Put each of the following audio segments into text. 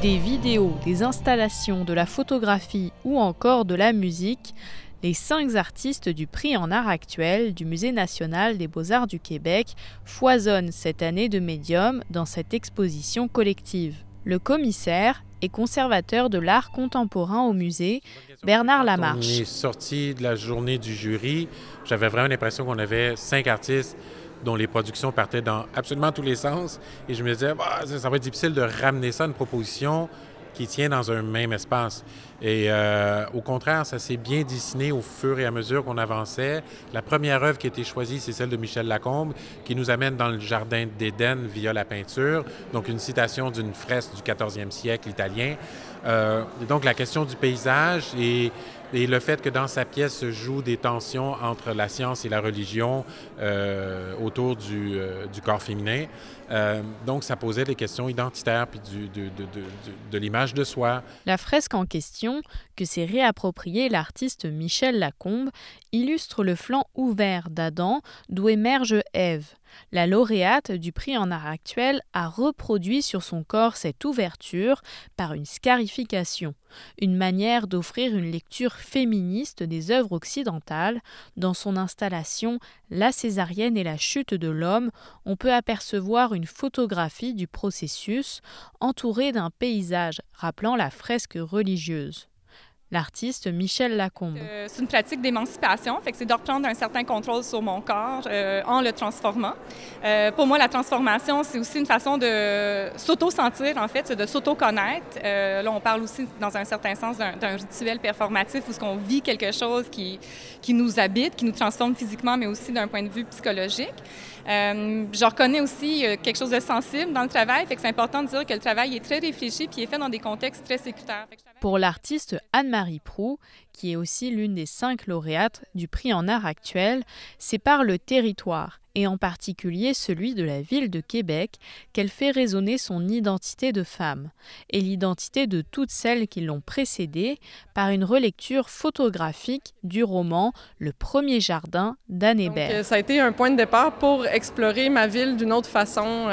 Des vidéos, des installations, de la photographie ou encore de la musique, les 5 artistes du prix en art actuel du Musée national des beaux-arts du Québec foisonnent cette année de médium dans cette exposition collective. Le commissaire et conservateur de l'art contemporain au musée, Bernard Lamarche. On est sorti de la journée du jury, j'avais vraiment l'impression qu'on avait 5 artistes dont les productions partaient dans absolument tous les sens. Et je me disais, ça va être difficile de ramener ça à une proposition qui tient dans un même espace. Et au contraire, ça s'est bien dessiné au fur et à mesure qu'on avançait. La première œuvre qui a été choisie, c'est celle de Michel Lacombe, qui nous amène dans le jardin d'Éden via la peinture, donc une citation d'une fresque du 14e siècle italien. Donc la question du paysage et le fait que dans sa pièce se jouent des tensions entre la science et la religion autour du corps féminin. Donc, ça posait des questions identitaires puis de l'image de soi. La fresque en question, que s'est réappropriée l'artiste Michel Lacombe, illustre le flanc ouvert d'Adam, d'où émerge Ève. La lauréate du prix en art actuel a reproduit sur son corps cette ouverture par une scarification, une manière d'offrir une lecture féministe des œuvres occidentales. Dans son installation « La césarienne et la chute de l'homme », on peut apercevoir une photographie du processus entourée d'un paysage rappelant la fresque religieuse. L'artiste Michel Lacombe. C'est une pratique d'émancipation, fait que c'est de reprendre un certain contrôle sur mon corps en le transformant. Pour moi, la transformation, c'est aussi une façon de s'auto-sentir, en fait, c'est de s'auto-connaître. Là, on parle aussi, dans un certain sens, d'un rituel performatif où on vit quelque chose qui nous habite, qui nous transforme physiquement, mais aussi d'un point de vue psychologique. Je reconnais aussi quelque chose de sensible dans le travail, fait que c'est important de dire que le travail est très réfléchi puis est fait dans des contextes très sécuritaires. Pour l'artiste Anne-Marie Proulx, qui est aussi l'une des 5 lauréates du prix en art actuel, c'est par le territoire, et en particulier celui de la ville de Québec, qu'elle fait résonner son identité de femme, et l'identité de toutes celles qui l'ont précédée, par une relecture photographique du roman « Le premier jardin » d'Anne Hébert. Donc, ça a été un point de départ pour explorer ma ville d'une autre façon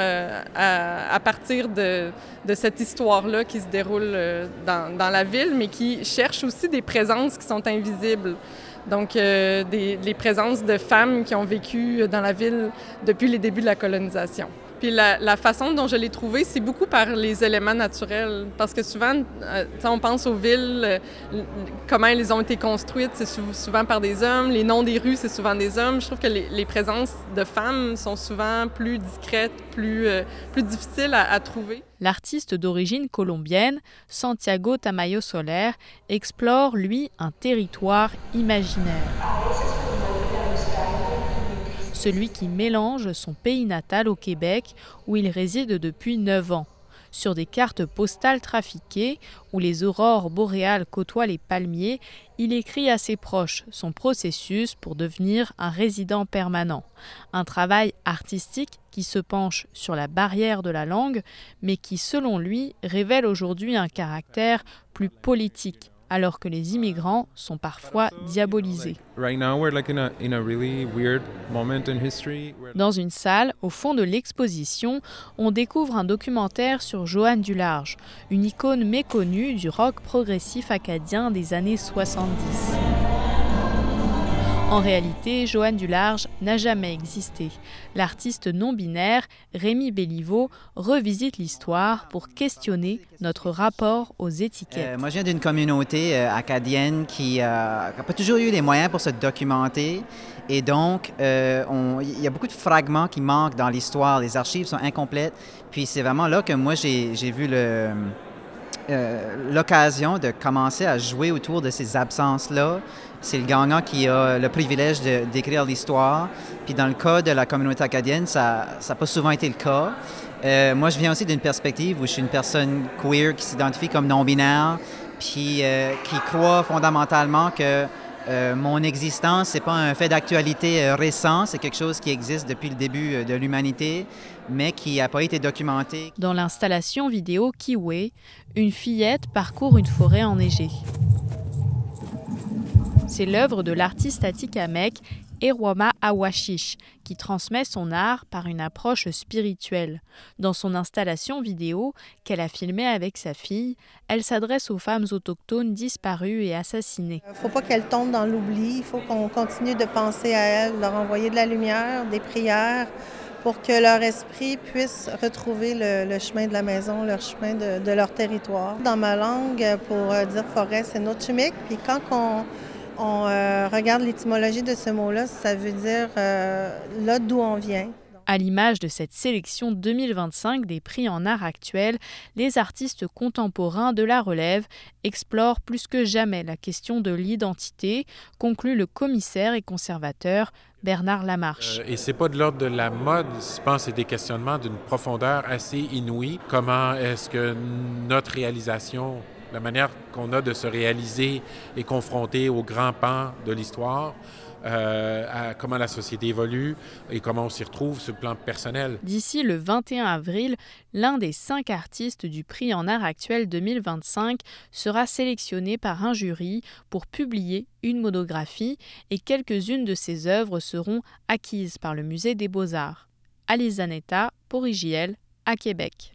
à partir de cette histoire-là qui se déroule dans la ville, mais qui cherche aussi des présences qui sont invisibles. Donc, les présences de femmes qui ont vécu dans la ville depuis les débuts de la colonisation. Puis la façon dont je l'ai trouvée, c'est beaucoup par les éléments naturels. Parce que souvent, on pense aux villes, comment elles ont été construites, c'est souvent par des hommes. Les noms des rues, c'est souvent des hommes. Je trouve que les présences de femmes sont souvent plus discrètes, plus difficiles à trouver. L'artiste d'origine colombienne, Santiago Tamayo Soler, explore, lui, un territoire imaginaire. Celui qui mélange son pays natal au Québec, où il réside depuis 9 ans. Sur des cartes postales trafiquées, où les aurores boréales côtoient les palmiers, il écrit à ses proches son processus pour devenir un résident permanent. Un travail artistique qui se penche sur la barrière de la langue, mais qui, selon lui, révèle aujourd'hui un caractère plus politique, alors que les immigrants sont parfois diabolisés. Dans une salle, au fond de l'exposition, on découvre un documentaire sur Joanne Dularge, une icône méconnue du rock progressif acadien des années 70. En réalité, Joanne Dularge n'a jamais existé. L'artiste non-binaire, Rémi Béliveau, revisite l'histoire pour questionner notre rapport aux étiquettes. Moi, je viens d'une communauté acadienne qui n'a pas toujours eu les moyens pour se documenter. Et donc, il y a beaucoup de fragments qui manquent dans l'histoire. Les archives sont incomplètes. Puis c'est vraiment là que moi, j'ai vu l'occasion de commencer à jouer autour de ces absences-là. C'est le gagnant qui a le privilège d'écrire l'histoire. Puis dans le cas de la communauté acadienne, ça n'a pas souvent été le cas. Moi, je viens aussi d'une perspective où je suis une personne queer qui s'identifie comme non-binaire, puis qui croit fondamentalement que mon existence, c'est pas un fait d'actualité récent, c'est quelque chose qui existe depuis le début de l'humanité, mais qui n'a pas été documenté. Dans l'installation vidéo Kiwé, une fillette parcourt une forêt enneigée. C'est l'œuvre de l'artiste Atikamek Erwama Awashish, qui transmet son art par une approche spirituelle. Dans son installation vidéo qu'elle a filmée avec sa fille, elle s'adresse aux femmes autochtones disparues et assassinées. Il ne faut pas qu'elles tombent dans l'oubli, il faut qu'on continue de penser à elles, leur envoyer de la lumière, des prières, pour que leur esprit puisse retrouver le chemin de la maison, le chemin de leur territoire. Dans ma langue, pour dire forêt, c'est Nochimik. Puis quand on regarde l'étymologie de ce mot-là, ça veut dire là d'où on vient. À l'image de cette sélection 2025 des prix en art actuel, les artistes contemporains de la relève explorent plus que jamais la question de l'identité, conclut le commissaire et conservateur Bernard Lamarche. Et c'est pas de l'ordre de la mode, je pense que c'est des questionnements d'une profondeur assez inouïe. Comment est-ce que notre réalisation, la manière qu'on a de se réaliser est confrontée aux grands pans de l'histoire, à comment la société évolue et comment on s'y retrouve sur le plan personnel. D'ici le 21 avril, l'un des 5 artistes du prix en art actuel 2025 sera sélectionné par un jury pour publier une monographie et quelques-unes de ses œuvres seront acquises par le Musée des Beaux-Arts. Alice Zanetta pour IJL à Québec.